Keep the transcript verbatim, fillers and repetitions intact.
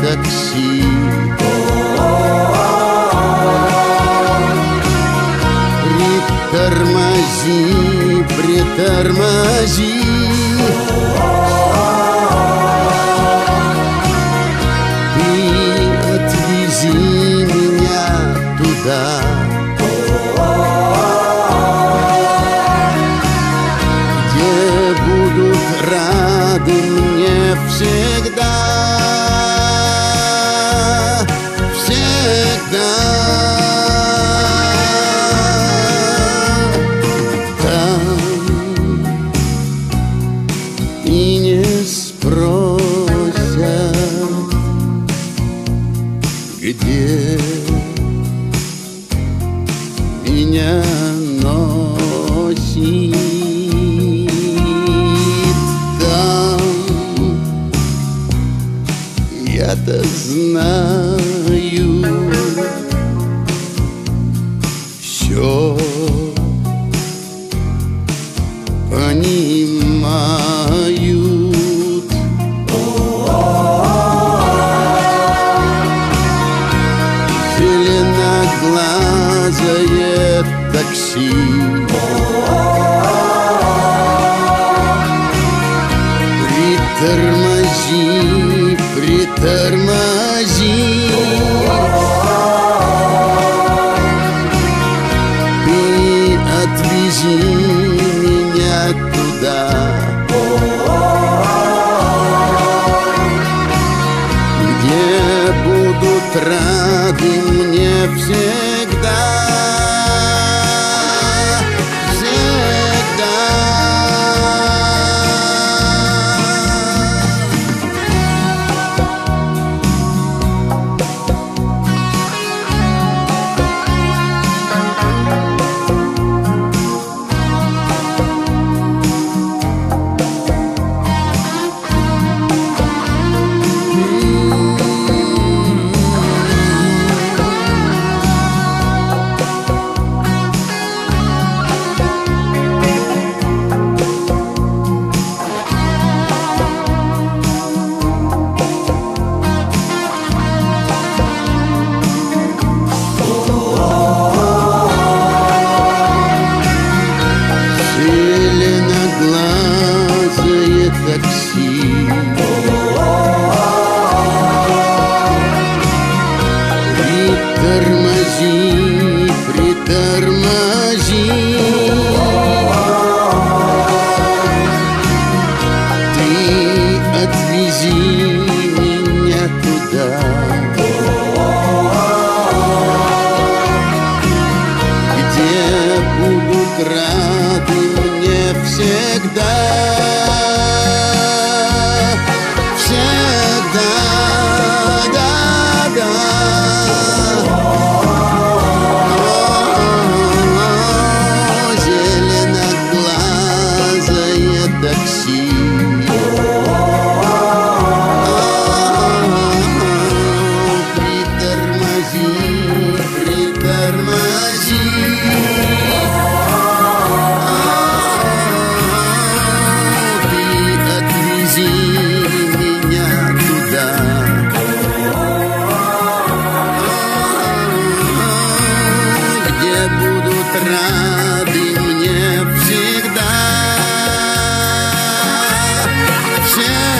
такси. Притормози, притормози. Ты отвези меня туда, где будут рады мне всегда, всегда. Там и не спросят, где меня носит. Там я-то знаю все, понимают. Зеленоглазое такси. Притормози, притормози. Ты отвези меня туда, где будут рады мне всегда, всегда. Зеленоглазое такси. Притормози, притормози. Ты отвези меня туда, где будут рады мне всегда, всегда, да, да. О, зеленоглазое такси. Притормози, притормози. Меня туда, где будут рады мне всегда, всегда.